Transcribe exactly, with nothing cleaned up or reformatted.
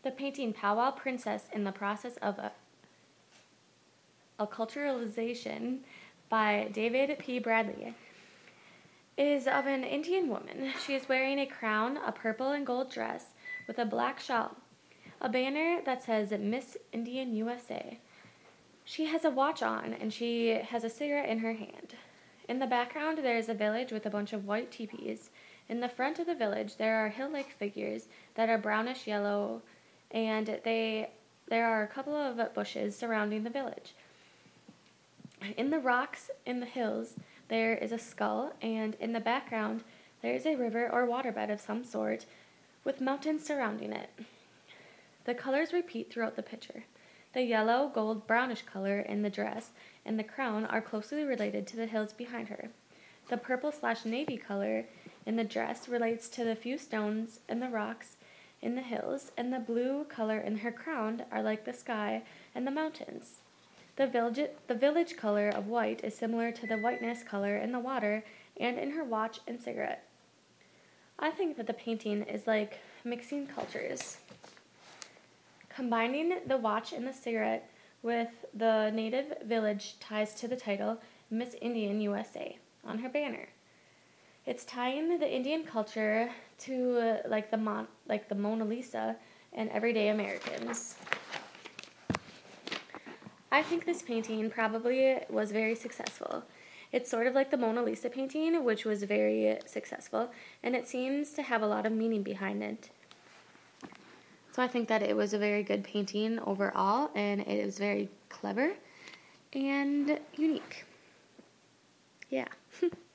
The painting Powwow Princess in the Process of a Acculturalization by David P. Bradley is of an Indian woman. She is wearing a crown, a purple and gold dress with a black shawl, a banner that says Miss Indian U S A. She has a watch on and she has a cigarette in her hand. In the background, there is a village with a bunch of white teepees. In the front of the village, there are hill-like figures that are brownish yellow, and they there are a couple of bushes surrounding the village. In the rocks in the hills, there is a skull, and in the background, there is a river or waterbed of some sort with mountains surrounding it. The colors repeat throughout the picture. The yellow, gold, brownish color in the dress and the crown are closely related to the hills behind her. The purple slash navy color in the dress relates to the few stones and the rocks in the hills, and the blue color in her crown are like the sky and the mountains. The village, the village color of white is similar to the whiteness color in the water and in her watch and cigarette. I think that the painting is like mixing cultures. Combining the watch and the cigarette with the native village ties to the title Miss Indian U S A on her banner. It's tying the Indian culture to uh, like the Mon- like the Mona Lisa and everyday Americans. I think this painting probably was very successful. It's sort of like the Mona Lisa painting, which was very successful, and it seems to have a lot of meaning behind it. So I think that it was a very good painting overall, and it was very clever and unique. Yeah.